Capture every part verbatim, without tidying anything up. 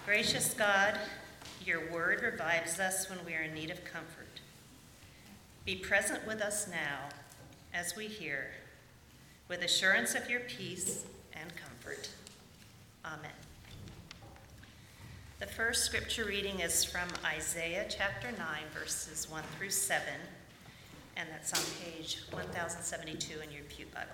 Gracious God, your word revives us when we are in need of comfort. Be present with us now as we hear, with assurance of your peace and comfort. Amen. The first scripture reading is from Isaiah chapter nine, verses one through seven, and that's on page one thousand seventy-two in your Pew Bible.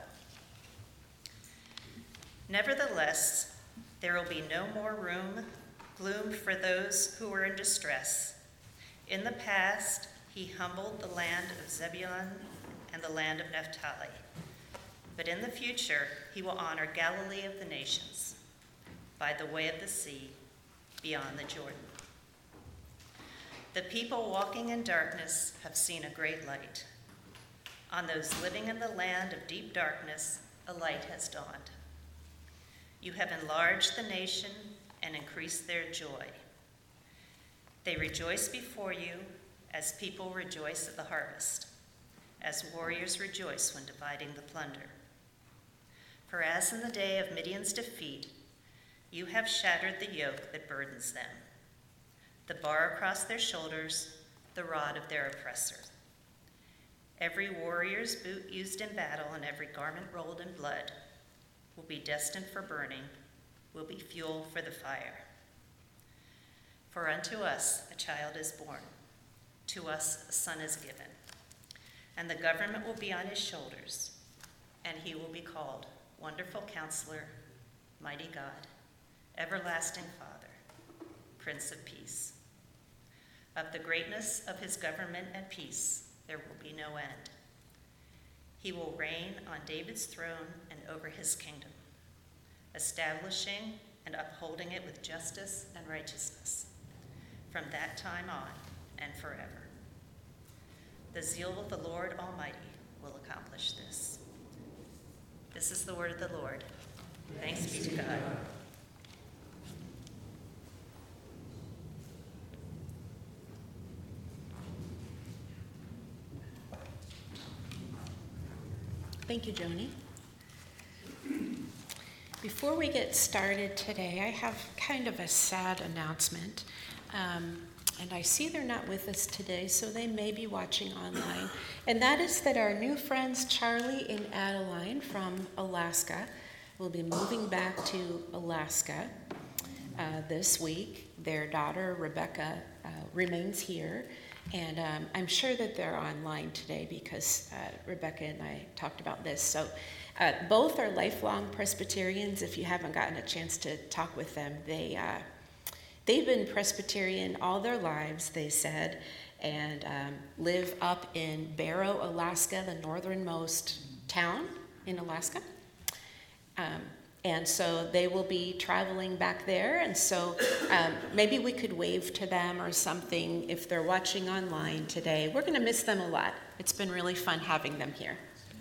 Nevertheless, there will be no more room, gloom for those who were in distress. In the past, he humbled the land of Zebulun and the land of Naphtali. But in the future, he will honor Galilee of the nations, by the way of the sea, beyond the Jordan. The people walking in darkness have seen a great light. On those living in the land of deep darkness, a light has dawned. You have enlarged the nation and increased their joy. They rejoice before you as people rejoice at the harvest, as warriors rejoice when dividing the plunder. For as in the day of Midian's defeat, you have shattered the yoke that burdens them, the bar across their shoulders, the rod of their oppressor. Every warrior's boot used in battle and every garment rolled in blood will be destined for burning, will be fuel for the fire. For unto us a child is born, to us a son is given, and the government will be on his shoulders, and he will be called Wonderful Counselor, Mighty God, Everlasting Father, Prince of Peace. Of the greatness of his government and peace there will be no end. He will reign on David's throne and over his kingdom, establishing and upholding it with justice and righteousness from that time on and forever. The zeal of the Lord Almighty will accomplish this. This is the word of the Lord. Thanks be to God. Thank you, Joni. Before we get started today, I have kind of a sad announcement. Um, and I see they're not with us today, so they may be watching online. And that is that our new friends, Charlie and Adeline from Alaska, will be moving back to Alaska uh, this week. Their daughter, Rebecca, uh, remains here. And um, I'm sure that they're online today because uh, Rebecca and I talked about this. So uh, both are lifelong Presbyterians. If you haven't gotten a chance to talk with them, they, uh, they've been Presbyterian all their lives, they said, and um, live up in Barrow, Alaska, the northernmost town in Alaska. Um, And so they will be traveling back there. And so um, maybe we could wave to them or something if they're watching online today. We're going to miss them a lot. It's been really fun having them here.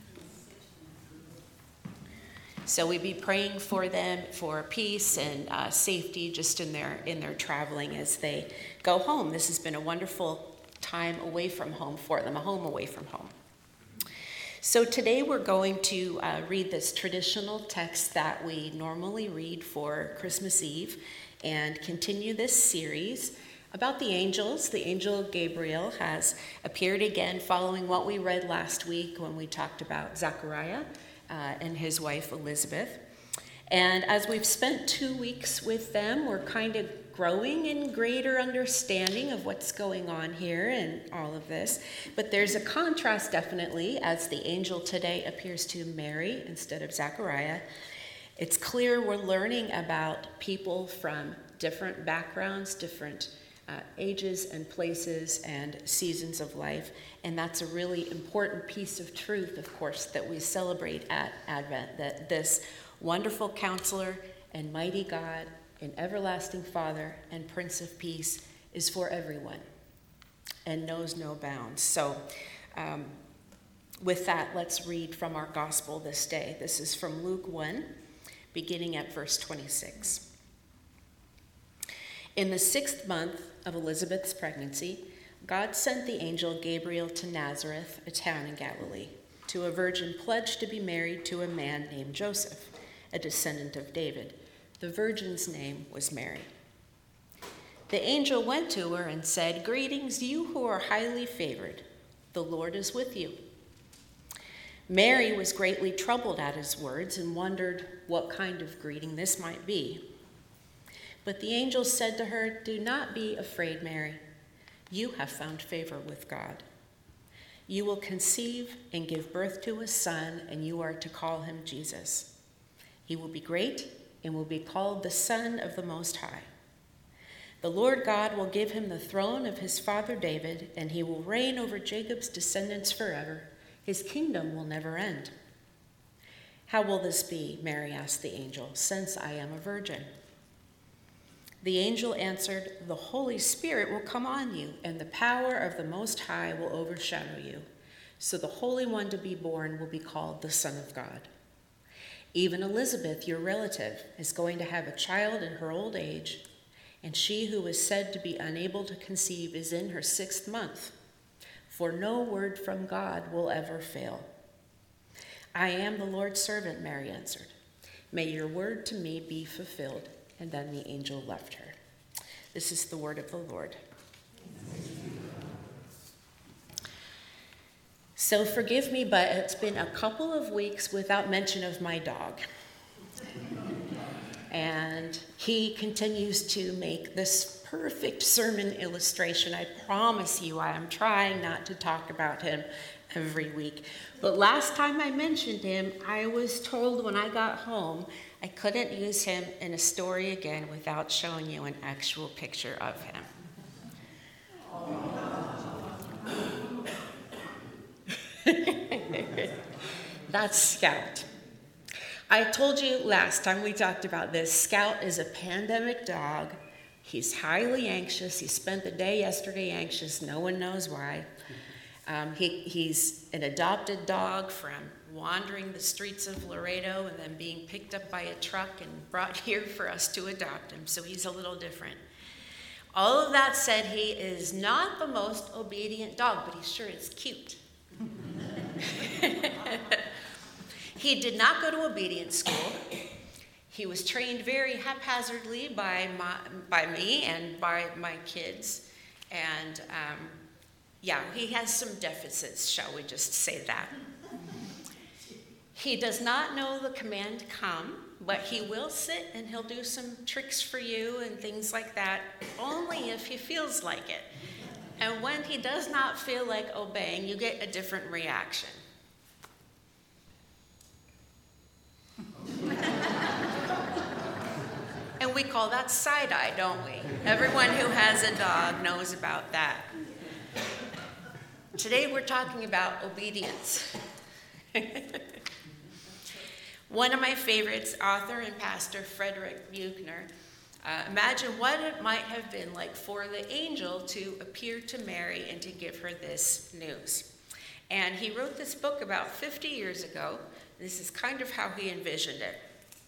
So we'd be praying for them for peace and uh, safety just in their, in their traveling as they go home. This has been a wonderful time away from home for them, a home away from home. So today we're going to uh, read this traditional text that we normally read for Christmas Eve and continue this series about the angels. The angel Gabriel has appeared again following what we read last week when we talked about Zechariah uh, and his wife Elizabeth. And as we've spent two weeks with them, we're kind of growing in greater understanding of what's going on here and all of this. But there's a contrast, definitely, as the angel today appears to Mary instead of Zechariah. It's clear we're learning about people from different backgrounds, different uh, ages and places and seasons of life. And that's a really important piece of truth, of course, that we celebrate at Advent, that this wonderful counselor and mighty God and everlasting Father and Prince of Peace is for everyone and knows no bounds. So um, with that, let's read from our gospel this day. This is from Luke one, beginning at verse twenty-six. In the sixth month of Elizabeth's pregnancy, God sent the angel Gabriel to Nazareth, a town in Galilee, to a virgin pledged to be married to a man named Joseph, a descendant of David. The virgin's name was Mary. The angel went to her and said, "Greetings, you who are highly favored. The Lord is with you." Mary was greatly troubled at his words and wondered what kind of greeting this might be. But the angel said to her, "Do not be afraid, Mary. You have found favor with God. You will conceive and give birth to a son, and you are to call him Jesus. He will be great and will be called the Son of the Most High. The Lord God will give him the throne of his father David, and he will reign over Jacob's descendants forever. His kingdom will never end." "How will this be?" Mary asked the angel, "since I am a virgin?" The angel answered, "The Holy Spirit will come on you, and the power of the Most High will overshadow you. So the Holy One to be born will be called the Son of God. Even Elizabeth, your relative, is going to have a child in her old age, and she who is said to be unable to conceive is in her sixth month. For no word from God will ever fail." "I am the Lord's servant," Mary answered. "May your word to me be fulfilled." And then the angel left her. This is the word of the Lord. So forgive me, but it's been a couple of weeks without mention of my dog. And he continues to make this perfect sermon illustration. I promise you, I am trying not to talk about him every week. But last time I mentioned him, I was told when I got home I couldn't use him in a story again without showing you an actual picture of him. That's Scout. I told you last time we talked about this, Scout is a pandemic dog. He's highly anxious. He spent the day yesterday anxious. No one knows why. Um, he, he's an adopted dog from wandering the streets of Laredo and then being picked up by a truck and brought here for us to adopt him. So he's a little different. All of that said, he is not the most obedient dog, but he sure is cute. He did not go to obedience school. He was trained very haphazardly by my, by me and by my kids. And um, yeah, he has some deficits, shall we just say that. He does not know the command come, but he will sit and he'll do some tricks for you and things like that, only if he feels like it. And when he does not feel like obeying, you get a different reaction. And we call that side-eye, don't we? Everyone who has a dog knows about that. Today we're talking about obedience. One of my favorites, author and pastor Frederick Buechner, uh, imagine what it might have been like for the angel to appear to Mary and to give her this news. And he wrote this book about fifty years ago. This is kind of how he envisioned it.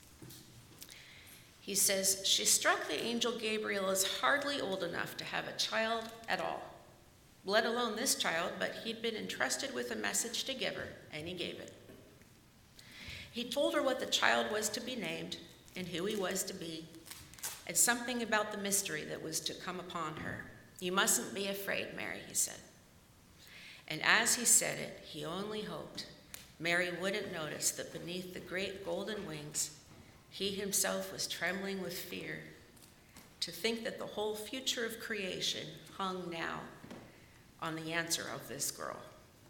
He says, "She struck the angel Gabriel as hardly old enough to have a child at all, let alone this child, but he'd been entrusted with a message to give her, and he gave it. He told her what the child was to be named and who he was to be, and something about the mystery that was to come upon her. 'You mustn't be afraid, Mary,' he said." And as he said it, he only hoped Mary wouldn't notice that beneath the great golden wings, he himself was trembling with fear, to think that the whole future of creation hung now on the answer of this girl.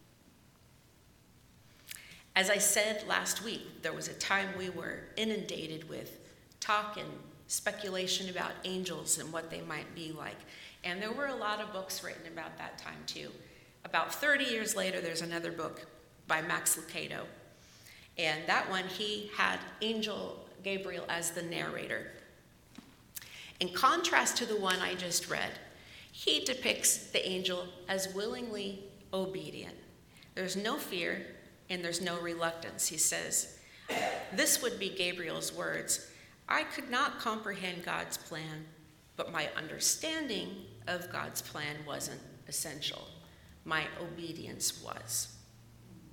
As I said last week, there was a time we were inundated with talk and speculation about angels and what they might be like. And there were a lot of books written about that time too. About thirty years later, there's another book by Max Lucado. And that one, he had Angel Gabriel as the narrator. In contrast to the one I just read, he depicts the angel as willingly obedient. There's no fear and there's no reluctance. He says, this would be Gabriel's words: "I could not comprehend God's plan, but my understanding of God's plan wasn't essential. My obedience was."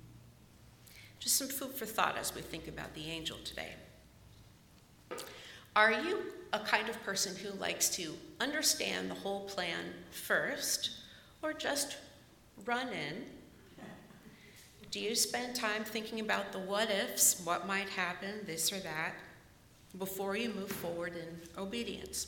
Just some food for thought as we think about the angel today. Are you a kind of person who likes to understand the whole plan first, or just run in? Do you spend time thinking about the what ifs, what might happen, this or that, before you move forward in obedience?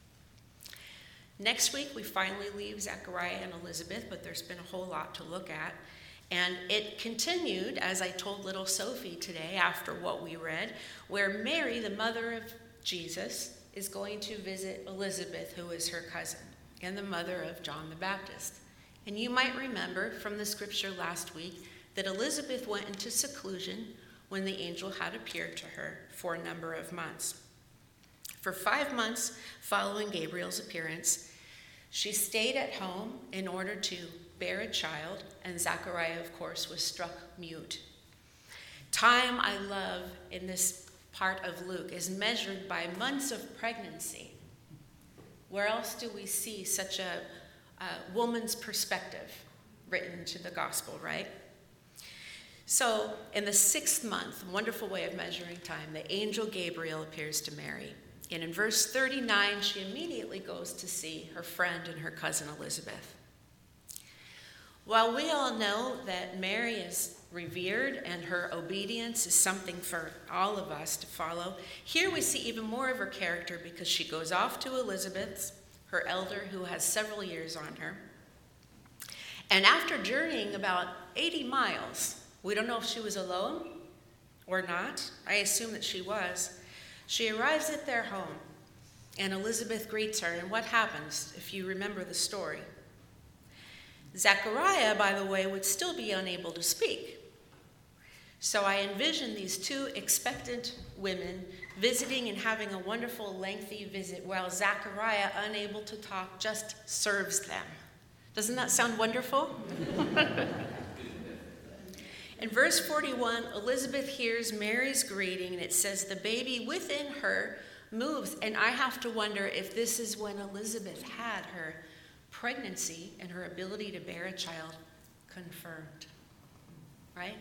Next week, we finally leave Zechariah and Elizabeth, but there's been a whole lot to look at. And it continued, as I told little Sophie today after what we read, where Mary, the mother of Jesus, is going to visit Elizabeth, who is her cousin, and the mother of John the Baptist. And you might remember from the scripture last week that Elizabeth went into seclusion when the angel had appeared to her for a number of months. For five months following Gabriel's appearance, she stayed at home in order to bear a child, and Zechariah, of course, was struck mute. Time, I love, in this part of Luke is measured by months of pregnancy. Where else do we see such a, a woman's perspective written into the gospel, right? So in the sixth month, wonderful way of measuring time, the angel Gabriel appears to Mary. And in verse thirty-nine, she immediately goes to see her friend and her cousin Elizabeth. While we all know that Mary is revered and her obedience is something for all of us to follow, here we see even more of her character because she goes off to Elizabeth's, her elder, who has several years on her. And after journeying about eighty miles, we don't know if she was alone or not. I assume that she was. She arrives at their home, and Elizabeth greets her. And what happens, if you remember the story? Zechariah, by the way, would still be unable to speak. So I envision these two expectant women visiting and having a wonderful, lengthy visit while Zechariah, unable to talk, just serves them. Doesn't that sound wonderful? In verse forty-one, Elizabeth hears Mary's greeting, and it says, the baby within her moves. And I have to wonder if this is when Elizabeth had her pregnancy and her ability to bear a child confirmed, right?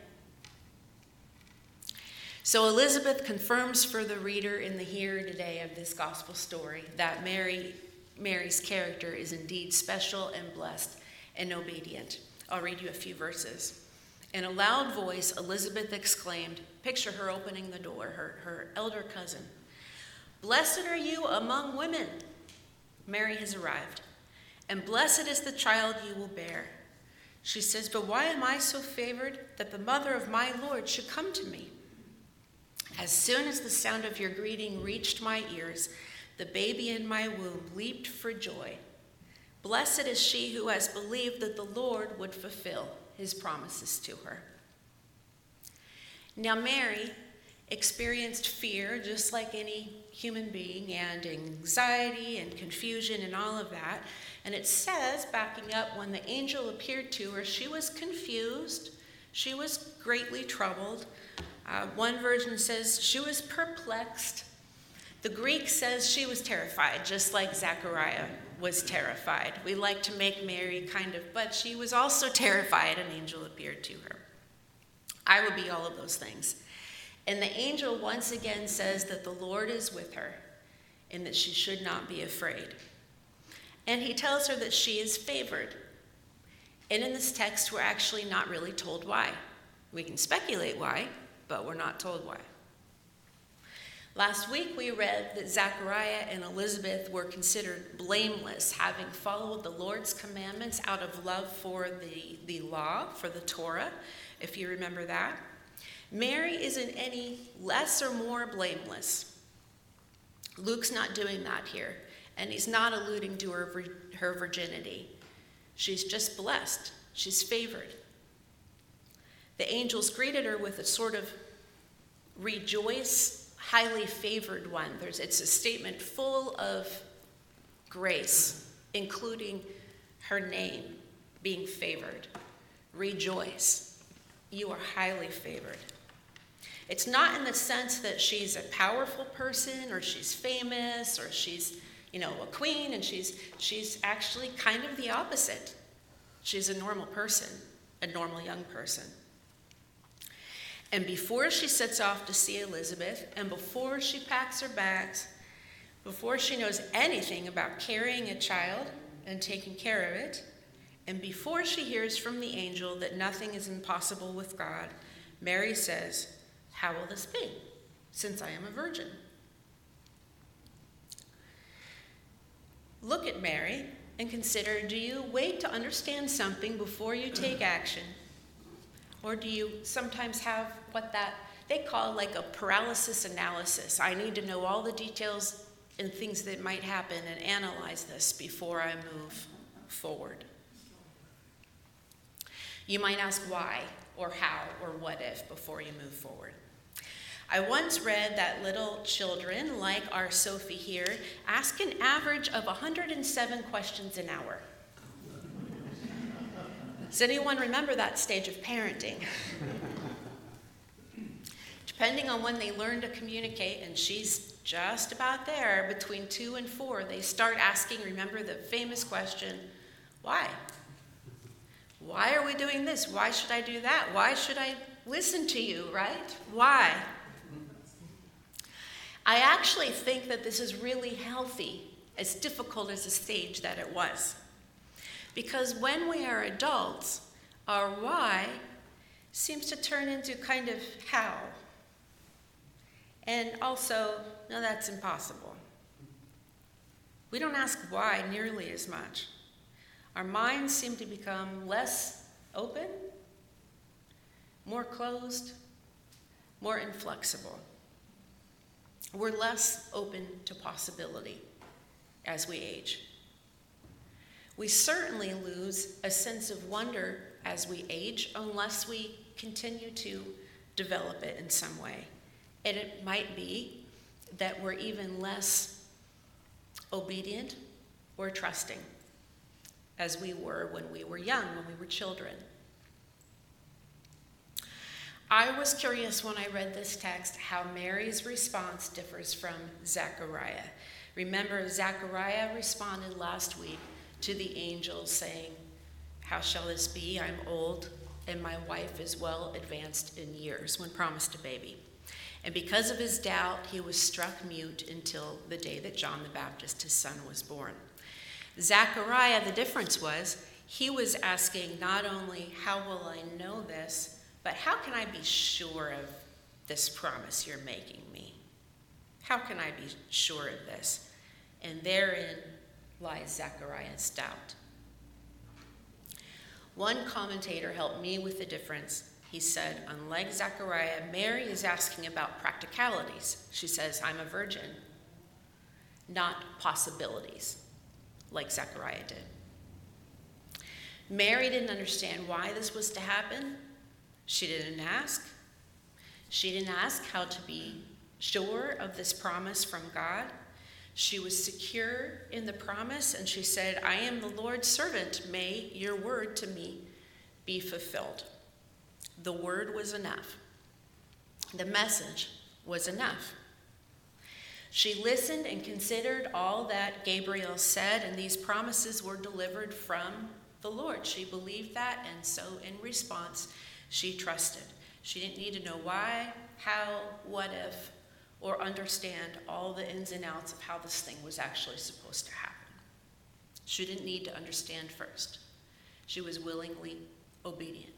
So Elizabeth confirms for the reader in the here today of this gospel story that Mary, Mary's character is indeed special and blessed and obedient. I'll read you a few verses. In a loud voice, Elizabeth exclaimed, picture her opening the door, her, her elder cousin, blessed are you among women. Mary has arrived, and blessed is the child you will bear. She says, but why am I so favored that the mother of my Lord should come to me? As soon as the sound of your greeting reached my ears, the baby in my womb leaped for joy. Blessed is she who has believed that the Lord would fulfill his promises to her. Now Mary experienced fear just like any human being, and anxiety and confusion and all of that. And it says, backing up, when the angel appeared to her, she was confused. She was greatly troubled. Uh, one version says she was perplexed. The Greek says she was terrified, just like Zechariah was terrified. We like to make Mary kind of, but she was also terrified. An angel appeared to her. I would be all of those things. And the angel once again says that the Lord is with her and that she should not be afraid. And he tells her that she is favored. And in this text, we're actually not really told why. We can speculate why, but we're not told why. Last week, we read that Zechariah and Elizabeth were considered blameless, having followed the Lord's commandments out of love for the, the law, for the Torah, if you remember that. Mary isn't any less or more blameless. Luke's not doing that here, and he's not alluding to her, her virginity. She's just blessed. She's favored. The angels greeted her with a sort of rejoice, highly favored one. There's, it's a statement full of grace, including her name being favored. Rejoice. You are highly favored. It's not in the sense that she's a powerful person or she's famous or she's, you know, a queen, and she's she's actually kind of the opposite. She's a normal person, a normal young person. And before she sets off to see Elizabeth, and before she packs her bags, before she knows anything about carrying a child and taking care of it, and before she hears from the angel that nothing is impossible with God, Mary says, "How will this be, since I am a virgin?" Look at Mary and consider, do you wait to understand something before you take action? Or do you sometimes have what that they call like a paralysis analysis? I need to know all the details and things that might happen and analyze this before I move forward. You might ask why or how or what if before you move forward. I once read that little children, like our Sophie here, ask an average of one hundred seven questions an hour. Does anyone remember that stage of parenting? Depending on when they learn to communicate, and she's just about there, between two and four, they start asking, remember the famous question, why? Why are we doing this? Why should I do that? Why should I listen to you, right? Why? I actually think that this is really healthy, as difficult as a stage that it was. Because when we are adults, our why seems to turn into kind of how. And also, no, that's impossible. We don't ask why nearly as much. Our minds seem to become less open, more closed, more inflexible. We're less open to possibility as we age. We certainly lose a sense of wonder as we age unless we continue to develop it in some way. And it might be that we're even less obedient or trusting as we were when we were young, when we were children. I was curious when I read this text how Mary's response differs from Zechariah. Remember, Zechariah responded last week to the angel saying, "How shall this be? I'm old, and my wife is well advanced in years," when promised a baby. And because of his doubt, he was struck mute until the day that John the Baptist, his son, was born. Zechariah, the difference was, he was asking not only, how will I know this, but how can I be sure of this promise you're making me? How can I be sure of this? And therein lies Zechariah's doubt. One commentator helped me with the difference. He said, unlike Zechariah, Mary is asking about practicalities. She says, I'm a virgin, not possibilities, like Zechariah did. Mary didn't understand why this was to happen. She didn't ask. She didn't ask how to be sure of this promise from God. She was secure in the promise, and she said, I am the Lord's servant. May your word to me be fulfilled. The word was enough. The message was enough. She listened and considered all that Gabriel said, and these promises were delivered from the Lord. She believed that, and so in response, she trusted. She didn't need to know why, how, what if, or understand all the ins and outs of how this thing was actually supposed to happen. She didn't need to understand first. She was willingly obedient.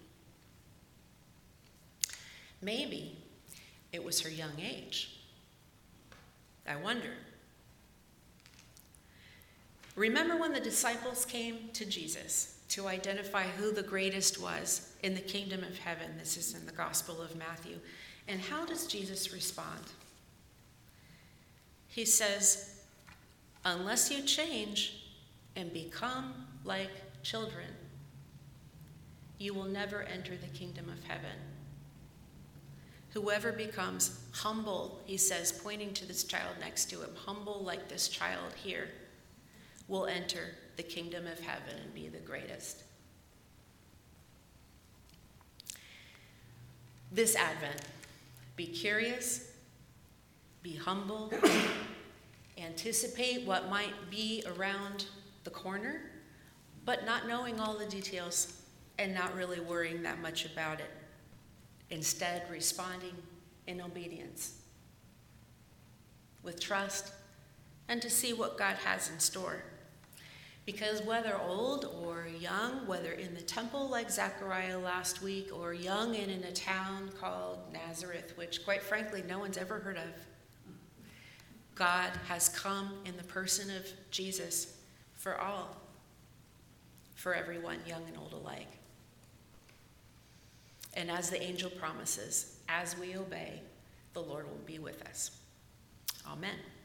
Maybe it was her young age. I wonder. Remember when the disciples came to Jesus to identify who the greatest was in the kingdom of heaven? This is in the Gospel of Matthew. And how does Jesus respond? He says, unless you change and become like children, you will never enter the kingdom of heaven. Whoever becomes humble, he says, pointing to this child next to him, humble like this child here, will enter the kingdom of heaven and be the greatest. This Advent, be curious, be humble, anticipate what might be around the corner, but not knowing all the details and not really worrying that much about it. Instead, responding in obedience with trust and to see what God has in store. Because whether old or young, whether in the temple like Zechariah last week, or young and in a town called Nazareth, which quite frankly no one's ever heard of, God has come in the person of Jesus for all, for everyone, young and old alike. And as the angel promises, as we obey, the Lord will be with us. Amen.